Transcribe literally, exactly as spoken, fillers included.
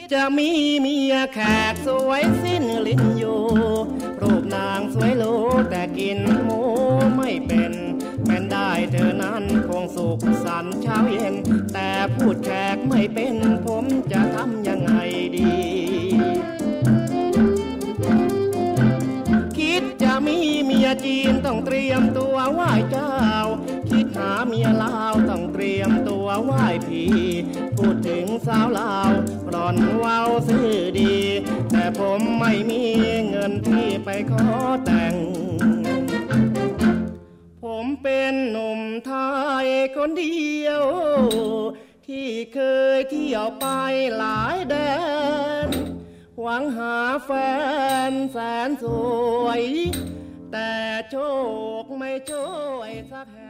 จะมีเมียแขกสวยสิ้นลิ้นอยู่รูปนางสวยโลแต่กินหมูไม่เป็นแม้นได้เธอนั้นคงสุขสันต์เช้าเย็นแต่พูดแขกไม่เป็นผมจะทำยังไงดีคิดจะมีเมียจีนต้องเตรียมตัวไหว้เจ้าคิดหาเมียลาวต้องเตรียมตัวไหว้ผีพูดถึงสาวลาวร่อนเว้าซื่อดีแต่ผมไม่มีเงินที่ไปขอแต่งผมเป็นหนุ่มไทยคนเดียวที่เคยเที่ยวไปหลายแดนหวังหาแฟนแสนสวยแต่โชคไม่ช่วยสักแห่ง